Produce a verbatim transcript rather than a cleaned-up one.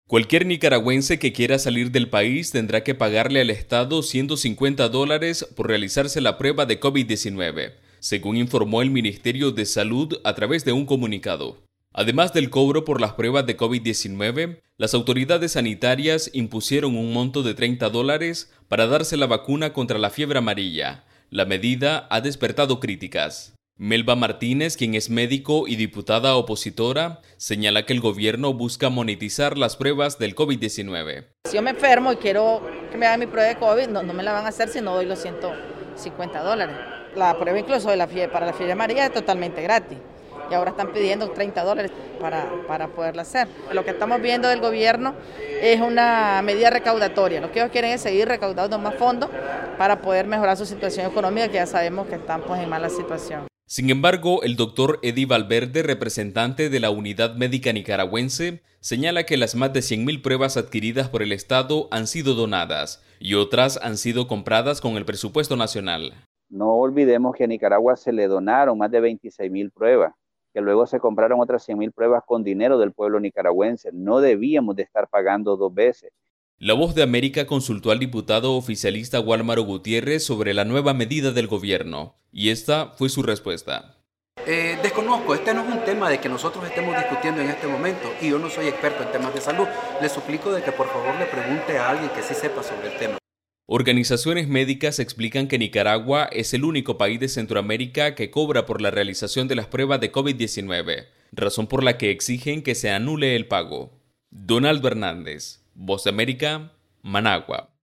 Cualquier nicaragüense que quiera salir del país tendrá que pagarle al Estado ciento cincuenta dólares por realizarse la prueba de COVID diecinueve, según informó el Ministerio de Salud a través de un comunicado. Además del cobro por las pruebas de COVID diecinueve, las autoridades sanitarias impusieron un monto de treinta dólares para darse la vacuna contra la fiebre amarilla. La medida ha despertado críticas. Melba Martínez, quien es médico y diputada opositora, señala que el gobierno busca monetizar las pruebas del COVID diecinueve. Si yo me enfermo y quiero que me hagan mi prueba de COVID, no, no me la van a hacer si no doy los ciento cincuenta dólares. La prueba incluso de la fiebre, para la fiebre amarilla es totalmente gratis. Y ahora están pidiendo treinta dólares para, para poderla hacer. Lo que estamos viendo del gobierno es una medida recaudatoria. Lo que ellos quieren es seguir recaudando más fondos para poder mejorar su situación económica, que ya sabemos que están pues, en mala situación. Sin embargo, el doctor Eddie Valverde, representante de la Unidad Médica Nicaragüense, señala que las más de cien mil pruebas adquiridas por el Estado han sido donadas y otras han sido compradas con el presupuesto nacional. No olvidemos que a Nicaragua se le donaron más de veintiséis mil pruebas, que luego se compraron otras cien mil pruebas con dinero del pueblo nicaragüense. No debíamos de estar pagando dos veces. La Voz de América consultó al diputado oficialista Wálmaro Gutiérrez sobre la nueva medida del gobierno, y esta fue su respuesta. Eh, desconozco, este no es un tema de que nosotros estemos discutiendo en este momento, y yo no soy experto en temas de salud. Le suplico de que por favor le pregunte a alguien que sí sepa sobre el tema. Organizaciones médicas explican que Nicaragua es el único país de Centroamérica que cobra por la realización de las pruebas de COVID diecinueve, razón por la que exigen que se anule el pago. Donaldo Hernández, Voz de América, Managua.